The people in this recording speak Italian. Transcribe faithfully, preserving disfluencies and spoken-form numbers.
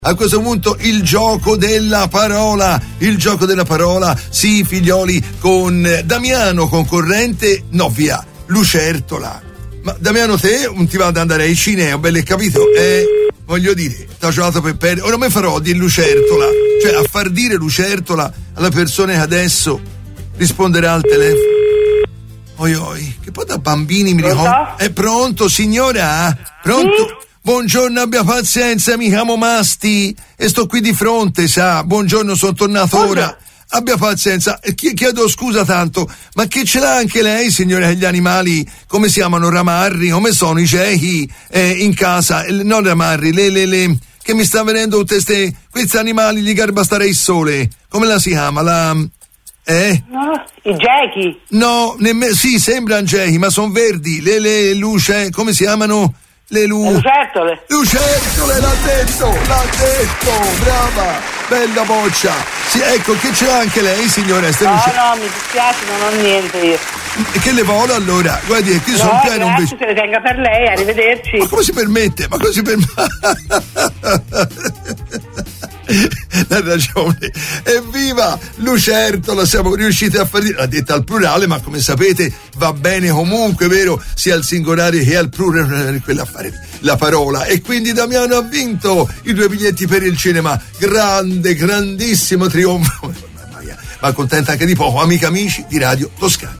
A questo punto il gioco della parola, il gioco della parola, sì figlioli, con Damiano concorrente, no via, Lucertola. Ma Damiano te non ti va ad andare ai cineo, belle capito? Eh, voglio dire, t'ho giocato per perdere, ora me farò di Lucertola, cioè a far dire Lucertola alla persona che adesso risponderà al telefono. Oi oi, che poi da bambini mi ricordo. È pronto signora? Pronto? Sì? Buongiorno, abbia pazienza, mi chiamo Masti e sto qui di fronte, sa. Buongiorno, sono tornato Buongiorno. ora. Abbia pazienza, chiedo scusa tanto, ma che ce l'ha anche lei, signore, gli animali, come si chiamano, ramarri, come sono i ciechi eh, in casa, non ramarri, le, le, le, che mi sta venendo tutte queste, questi animali, gli garba stare il sole, come la si chiama, la... Eh? No, i gechi. No, nemmeno, sì, sembrano gechi, ma sono verdi, le, le luce, come si chiamano? Le lu... lucertole. Lucertole, l'ha detto, l'ha detto, brava, bella boccia. Sì, ecco, che ce l'ha anche lei, signora? No, luce... no, mi dispiace, non ho niente io. E che le volo allora? Guardi, qui no, sono pieno un se le tenga per lei, arrivederci. Ma come si permette? Ma come si permette? Ha ragione. Evviva Lucertola, siamo riusciti a fare, l'ha detta al plurale, ma come sapete va bene comunque, vero, sia al singolare che al plurale quella a fare la parola. E quindi Damiano ha vinto i due biglietti per il cinema. Grande, grandissimo trionfo, ma contenta anche di poco, amiche amici di Radio Toscana.